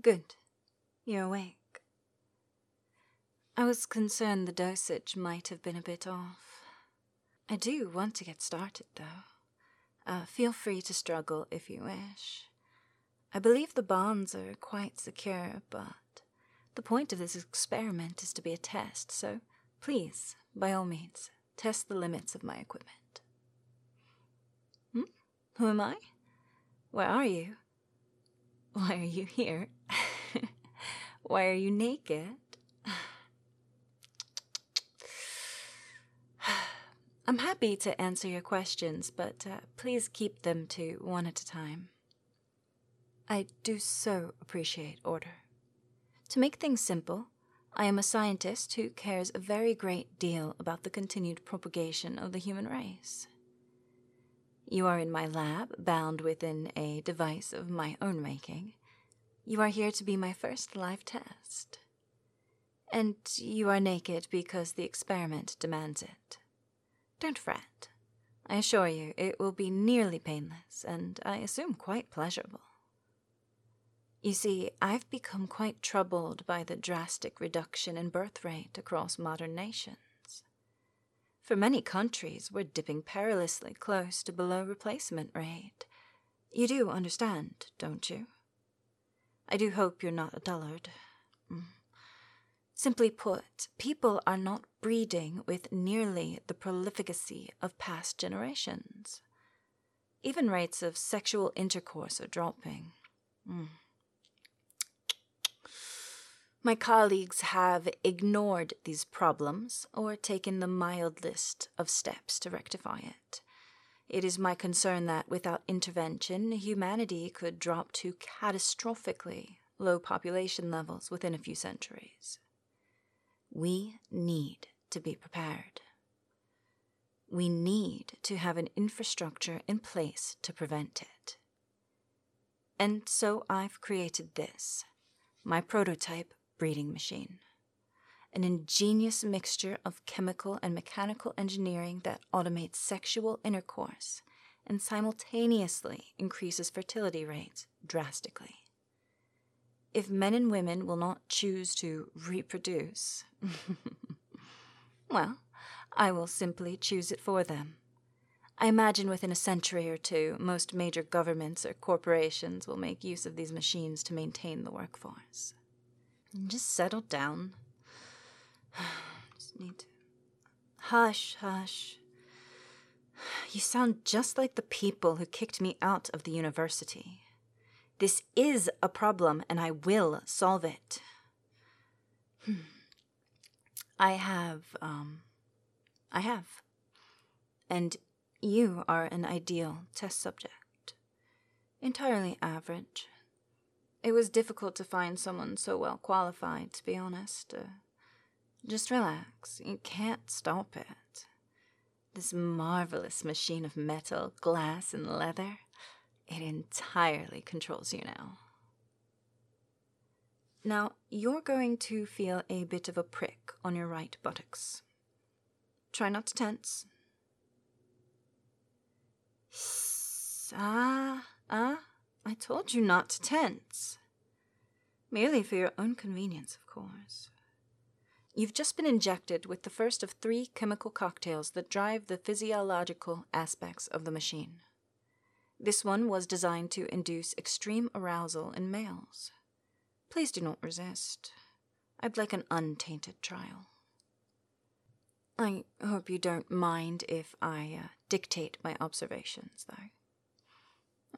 Good. You're awake. I was concerned the dosage might have been a bit off. I do want to get started, though. Feel free to struggle if you wish. I believe the bonds are quite secure, but the point of this experiment is to be a test, so please, by all means, test the limits of my equipment. Who am I? Where are you? Why are you here? Why are you naked? I'm happy to answer your questions, but please keep them to one at a time. I do so appreciate order. To make things simple, I am a scientist who cares a very great deal about the continued propagation of the human race. You are in my lab, bound within a device of my own making. You are here to be my first live test. And you are naked because the experiment demands it. Don't fret. I assure you it will be nearly painless, and I assume quite pleasurable. You see, I've become quite troubled by the drastic reduction in birth rate across modern nations. For many countries, we're dipping perilously close to below replacement rate. You do understand, don't you? I do hope you're not a dullard. Simply put, people are not breeding with nearly the prolificacy of past generations. Even rates of sexual intercourse are dropping. My colleagues have ignored these problems or taken the mildest of steps to rectify it. It is my concern that without intervention, humanity could drop to catastrophically low population levels within a few centuries. We need to be prepared. We need to have an infrastructure in place to prevent it. And so I've created this, my prototype breeding machine. An ingenious mixture of chemical and mechanical engineering that automates sexual intercourse and simultaneously increases fertility rates drastically. If men and women will not choose to reproduce, well, I will simply choose it for them. I imagine within a century or two, most major governments or corporations will make use of these machines to maintain the workforce. Just settle down. Just need to... Hush, hush. You sound just like the people who kicked me out of the university. This is a problem, and I will solve it. I have. And you are an ideal test subject. Entirely average. It was difficult to find someone so well qualified, to be honest. Just relax. You can't stop it. This marvelous machine of metal, glass, and leather, it entirely controls you now. Now, you're going to feel a bit of a prick on your right buttocks. Try not to tense. I told you not to tense. Merely for your own convenience, of course. You've just been injected with the first of 3 chemical cocktails that drive the physiological aspects of the machine. This one was designed to induce extreme arousal in males. Please do not resist. I'd like an untainted trial. I hope you don't mind if I dictate my observations, though.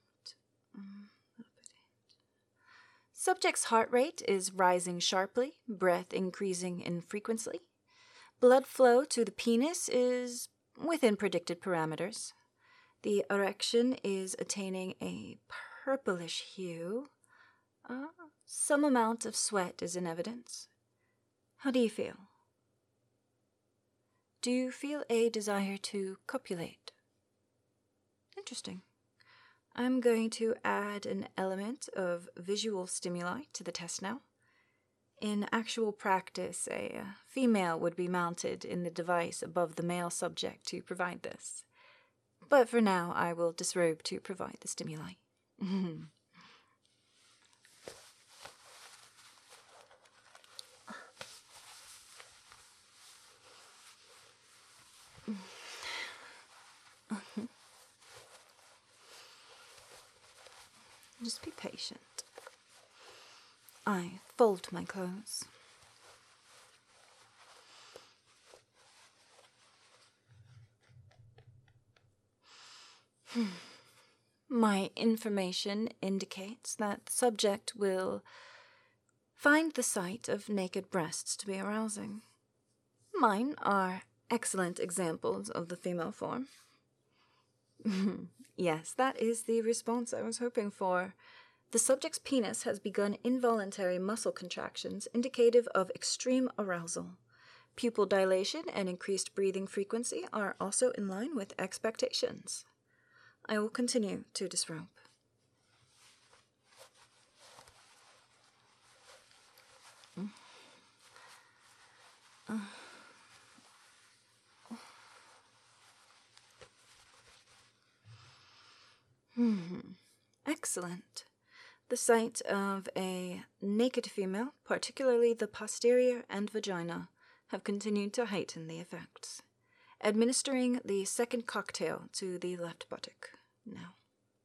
Subject's heart rate is rising sharply, breath increasing in frequency. Blood flow to the penis is within predicted parameters. The erection is attaining a purplish hue. Some amount of sweat is in evidence. How do you feel? Do you feel a desire to copulate? Interesting. I'm going to add an element of visual stimuli to the test now. In actual practice, a female would be mounted in the device above the male subject to provide this. But for now, I will disrobe to provide the stimuli. Just be patient. I fold my clothes. My information indicates that the subject will find the sight of naked breasts to be arousing. Mine are excellent examples of the female form. Yes, that is the response I was hoping for. The subject's penis has begun involuntary muscle contractions indicative of extreme arousal. Pupil dilation and increased breathing frequency are also in line with expectations. I will continue to disrobe. Excellent. The sight of a naked female, particularly the posterior and vagina, have continued to heighten the effects. Administering the second cocktail to the left buttock now.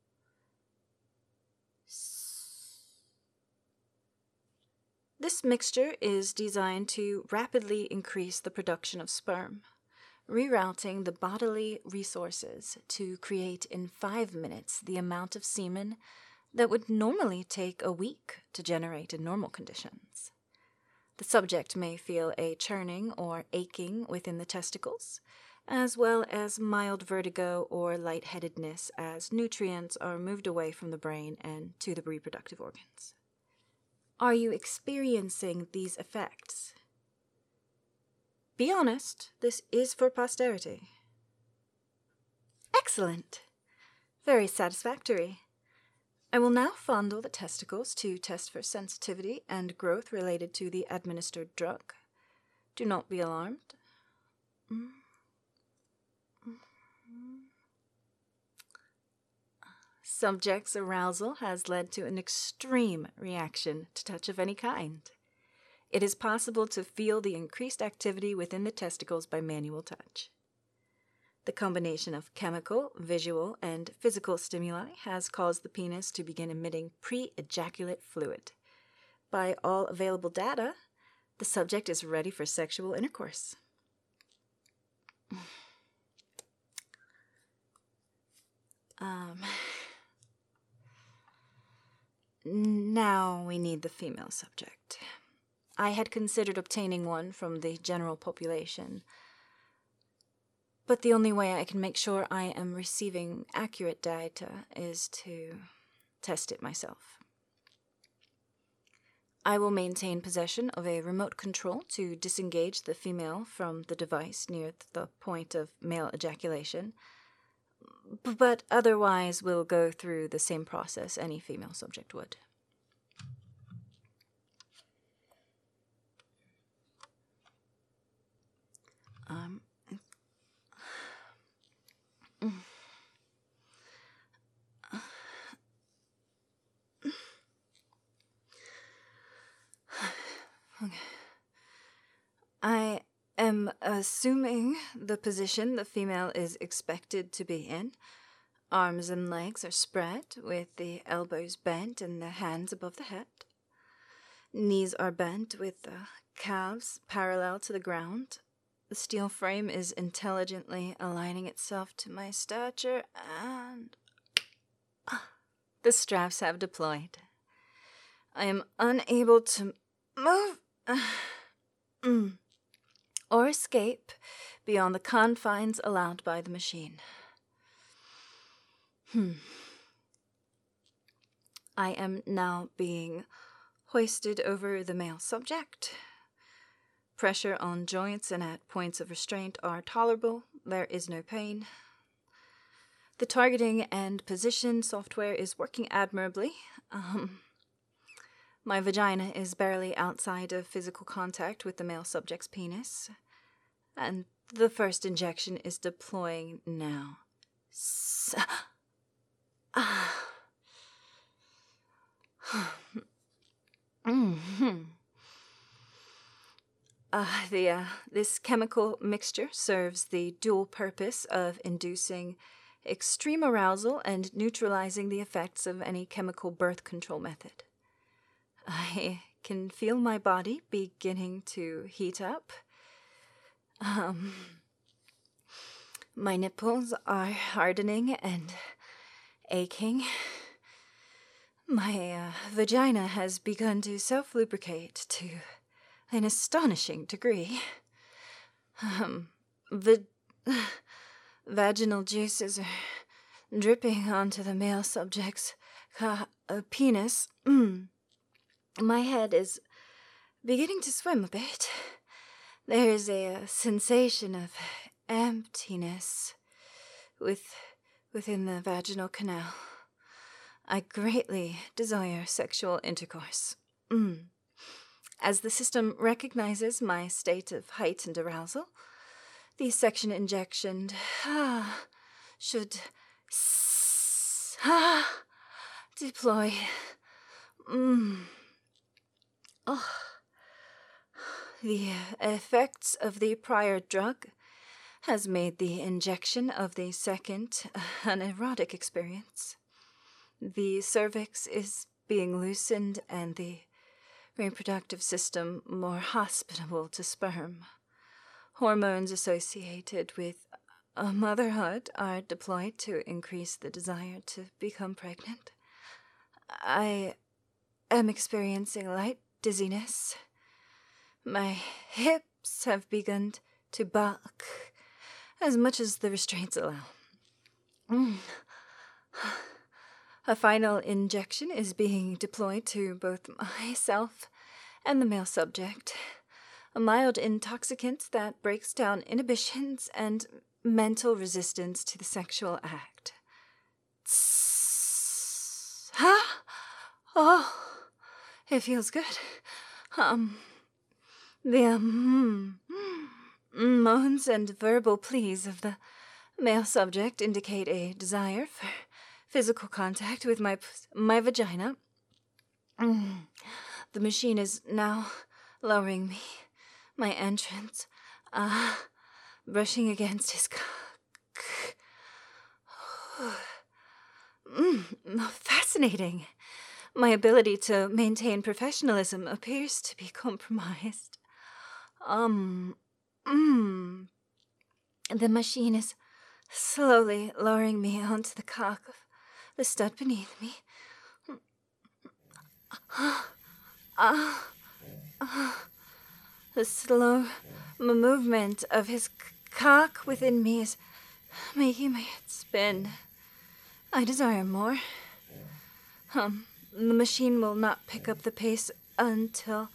This mixture is designed to rapidly increase the production of sperm, rerouting the bodily resources to create in 5 minutes the amount of semen that would normally take a week to generate in normal conditions. The subject may feel a churning or aching within the testicles, as well as mild vertigo or lightheadedness as nutrients are moved away from the brain and to the reproductive organs. Are you experiencing these effects? Be honest, this is for posterity. Excellent. Very satisfactory. I will now fondle the testicles to test for sensitivity and growth related to the administered drug. Do not be alarmed. Subject's arousal has led to an extreme reaction to touch of any kind. It is possible to feel the increased activity within the testicles by manual touch. The combination of chemical, visual, and physical stimuli has caused the penis to begin emitting pre-ejaculate fluid. By all available data, the subject is ready for sexual intercourse. Now we need the female subject. I had considered obtaining one from the general population, but the only way I can make sure I am receiving accurate data is to test it myself. I will maintain possession of a remote control to disengage the female from the device near the point of male ejaculation, but otherwise will go through the same process any female subject would. I am assuming the position the female is expected to be in. Arms and legs are spread, with the elbows bent and the hands above the head. Knees are bent with the calves parallel to the ground. The steel frame is intelligently aligning itself to my stature, and the straps have deployed. I am unable to move or escape beyond the confines allowed by the machine. I am now being hoisted over the male subject. Pressure on joints and at points of restraint are tolerable. There is no pain. The targeting and position software is working admirably. My vagina is barely outside of physical contact with the male subject's penis, and the first injection is deploying now. This chemical mixture serves the dual purpose of inducing extreme arousal and neutralizing the effects of any chemical birth control method. I can feel my body beginning to heat up. My nipples are hardening and aching. My vagina has begun to self-lubricate to an astonishing degree. Vaginal juices are dripping onto the male subject's penis. My head is beginning to swim a bit. There is a sensation of emptiness within the vaginal canal. I greatly desire sexual intercourse. As the system recognizes my state of heightened arousal, the section injection should deploy. The effects of the prior drug has made the injection of the second an erotic experience. The cervix is being loosened and the reproductive system more hospitable to sperm. Hormones associated with motherhood are deployed to increase the desire to become pregnant. I am experiencing light dizziness. My hips have begun to buck as much as the restraints allow. A final injection is being deployed to both myself and the male subject, a mild intoxicant that breaks down inhibitions and mental resistance to the sexual act. Oh, it feels good. The moans and verbal pleas of the male subject indicate a desire for physical contact with my vagina. The machine is now lowering me, my entrance, brushing against his cock. Fascinating. My ability to maintain professionalism appears to be compromised. The machine is slowly lowering me onto the cock of the stud beneath me. The slow movement of his cock within me is making my head spin. I desire more. The machine will not pick up the pace until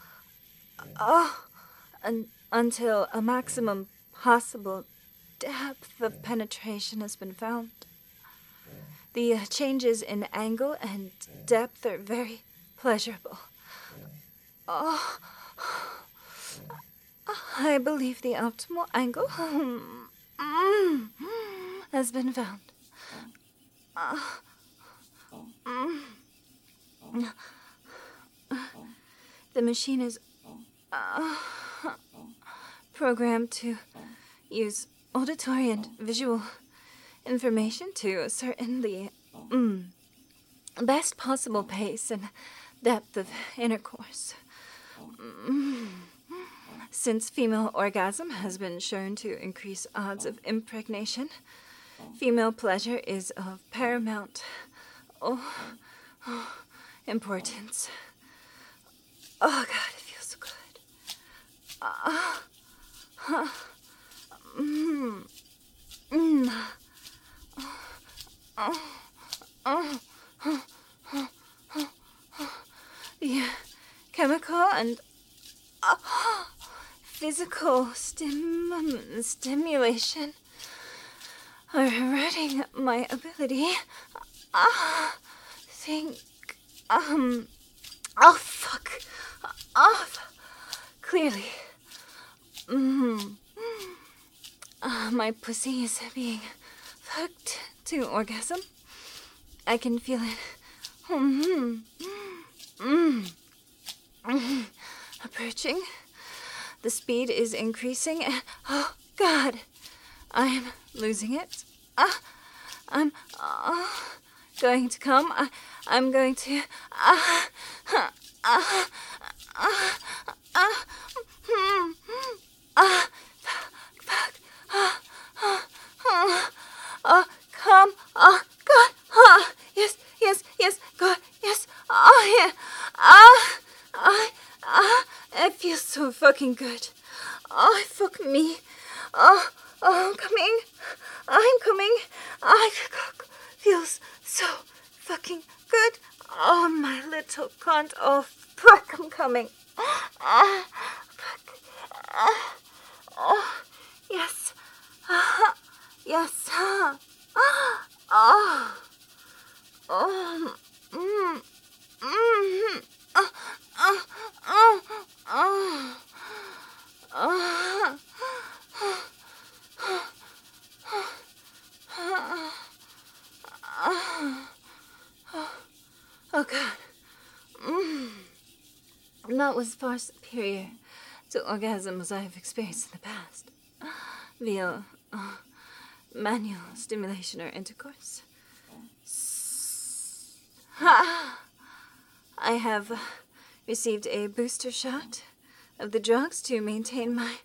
a maximum possible depth of penetration has been found. The changes in angle and depth are very pleasurable. I believe the optimal angle has been found. The machine is programmed to use auditory and visual information to ascertain the best possible pace and depth of intercourse. Since female orgasm has been shown to increase odds of impregnation, female pleasure is of paramount importance. Oh, God, it feels so good. The chemical and physical stimulation are hurting my ability. Fuck off. Clearly. My pussy is being fucked to orgasm. I can feel it. Approaching. The speed is increasing and, oh, God, I'm losing it. I'm going to come. I'm going to... come. God. Yes, God, yes. Yeah. It feels so fucking good. Fuck me. I'm coming. Feels so fucking good. Oh, my little cunt. Oh, fuck, I'm coming. Fuck. Yes. Yes. Oh, God. That was far superior to orgasms I have experienced in the past via manual stimulation or intercourse. I have received a booster shot of the drugs to maintain my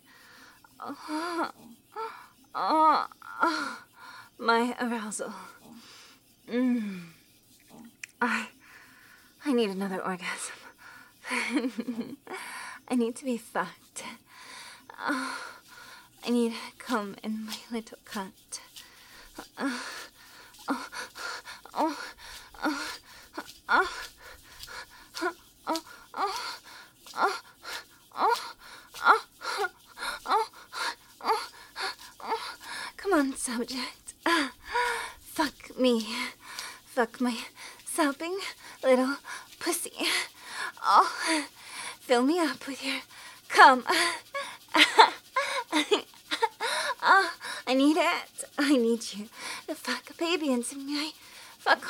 my arousal. I need another orgasm. I need to be fucked. I need to come in my little cunt. Come on, subject. Fuck me. Fuck my sopping little pussy. Fill me up with your cum. I need it. I need you to fuck a baby into me. Fuck.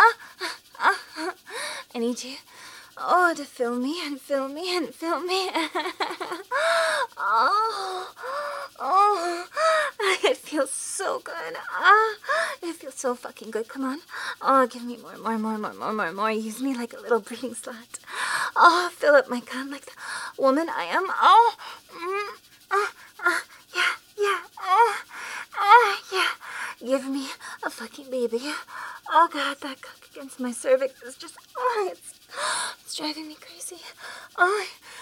I need you. To fill me and fill me and fill me. It feels so good. It feels so fucking good. Come on. Give me more. Use me like a little breeding slut. Fill up my gun like the woman I am. Yeah. Give me a fucking baby. Oh, God, that cock against my cervix is just, it's driving me crazy. Yeah.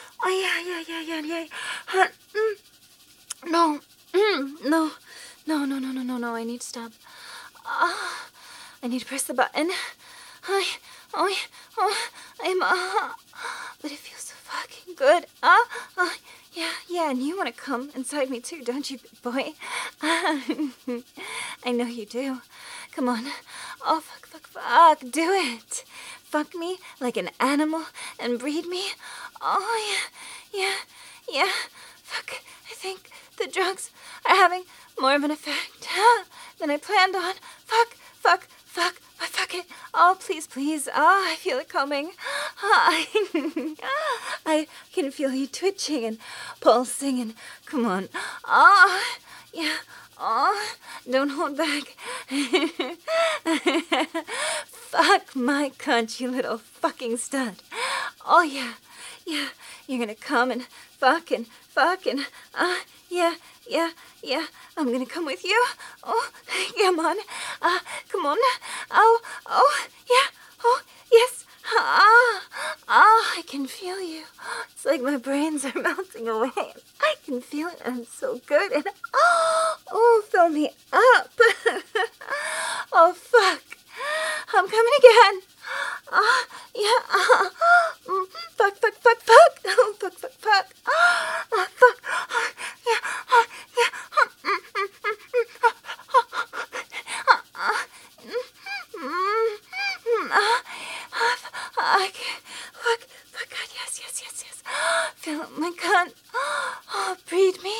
No, I need to stop. I need to press the button. But it feels so fucking good. Yeah, and you want to come inside me too, don't you, big boy? I know you do. Come on. Fuck, do it. Fuck me like an animal and breed me. Yeah. Fuck, I think the drugs are having more of an effect than I planned on. Fuck it. Please. I feel it coming. I can feel you twitching and pulsing and come on. Yeah. Don't hold back. Fuck my cunt, you little fucking stud. Yeah. You're gonna come and fuck and yeah. I'm gonna come with you. Come on. Come on. Yeah. Yes. I can feel you. It's like my brains are melting away. I can feel it, and it's so good. And fill me up. Fuck. I'm coming again. Yeah. Fuck. Fuck. Yeah. Fuck, God, yes. Fill up my cunt. Breed me.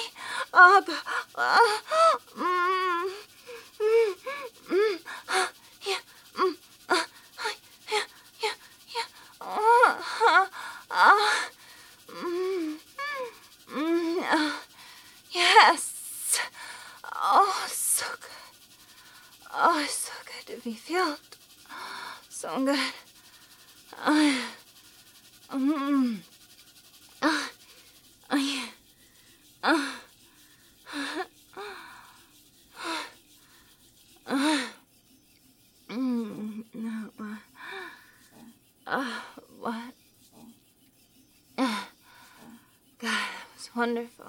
Yes. So good. So good. did me feel so good. What? God, that was wonderful.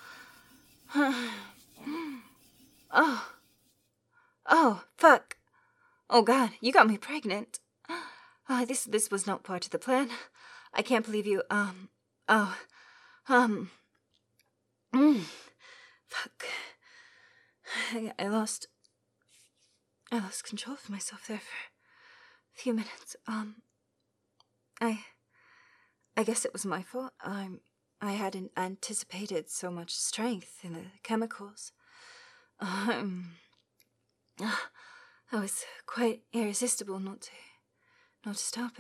Oh, fuck. Oh, God, you got me pregnant. This was not part of the plan. I can't believe you, fuck. I lost control of myself there for a few minutes. I guess it was my fault. I hadn't anticipated so much strength in the chemicals. I was quite irresistible not to stop it.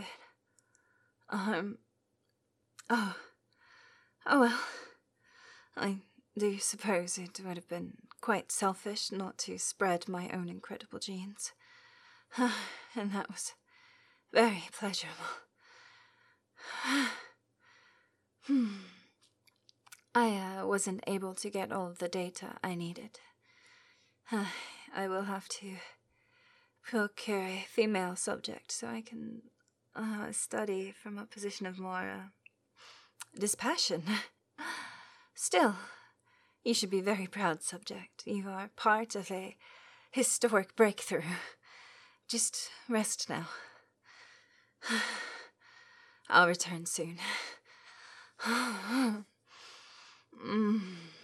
Oh well. I do suppose it would have been quite selfish not to spread my own incredible genes. And that was very pleasurable. I wasn't able to get all of the data I needed. I will have to procure a female subject so I can study from a position of more dispassion. Still, you should be very proud, subject. You are part of a historic breakthrough. Just rest now. I'll return soon.